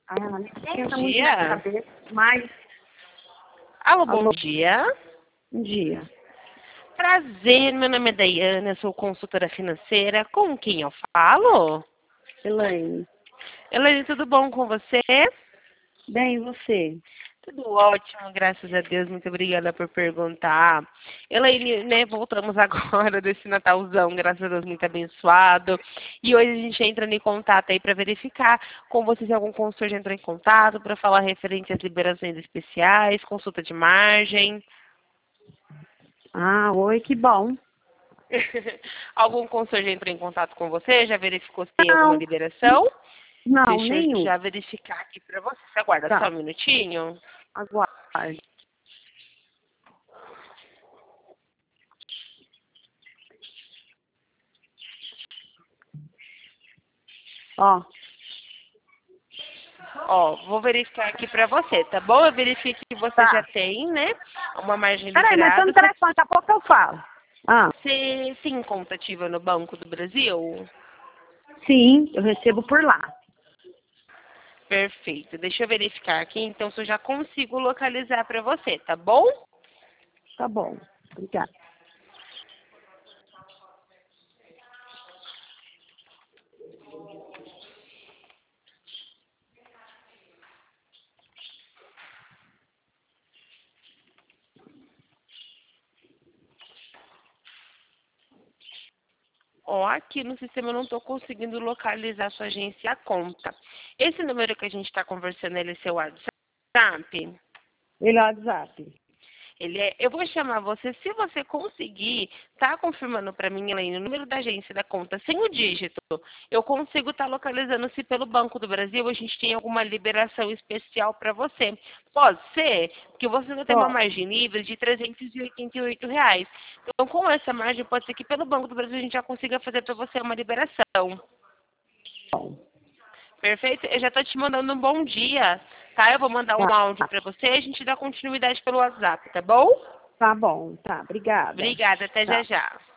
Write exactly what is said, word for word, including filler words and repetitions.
Ah, Bom esquenta muito na dia. cabeça, mas... Alô, bom Alô, dia. bom dia. Prazer, meu nome é Daiane, eu sou consultora financeira. Com quem eu falo? Elaine, Elaine, tudo bom com você? bem, e você? Tudo ótimo, graças a Deus. Muito obrigada por perguntar. Elaine, né, voltamos agora desse Natalzão, graças a Deus, muito abençoado. E hoje a gente entra em contato aí para verificar com você se algum consultor já entrou em contato para falar referente às liberações especiais, consulta de margem. Ah, oi, que bom. Algum consultor já entrou em contato com você? Já verificou se tem alguma Não, liberação? não, Deixa eu nenhum. já verificar aqui para você. Você aguarda só Tá, um minutinho? aguarde. Ó, Ó, vou verificar aqui para você, tá bom? Eu verifico que você já tá. tem, né? Uma margem Peraí, mas tô liberada. no Você, telefone, daqui a pouco eu falo. Ah, você tem conta ativa no Banco do Brasil? sim, eu recebo por lá. Perfeito. Deixa eu verificar aqui, então, se eu já consigo localizar para você, tá bom? Tá bom, obrigada. Ó, aqui no sistema eu não estou conseguindo localizar a sua agência e a conta. Esse número que a gente está conversando, ele é seu WhatsApp? Ele é o WhatsApp. Ele é, eu vou chamar você, se você conseguir, tá confirmando para mim, Elaine, o número da agência da conta sem o dígito, eu consigo estar localizando se pelo Banco do Brasil a gente tem alguma liberação especial para você. Pode ser que você não tenha uma Ó, margem livre de trezentos e oitenta e oito reais. Então, com essa margem, pode ser que pelo Banco do Brasil a gente já consiga fazer para você uma liberação. Perfeito? Eu já estou te mandando um bom dia, tá? Eu vou mandar um tá, áudio para você e a gente dá continuidade pelo WhatsApp, tá bom? tá bom, tá, obrigada. Obrigada, até já Tá. já.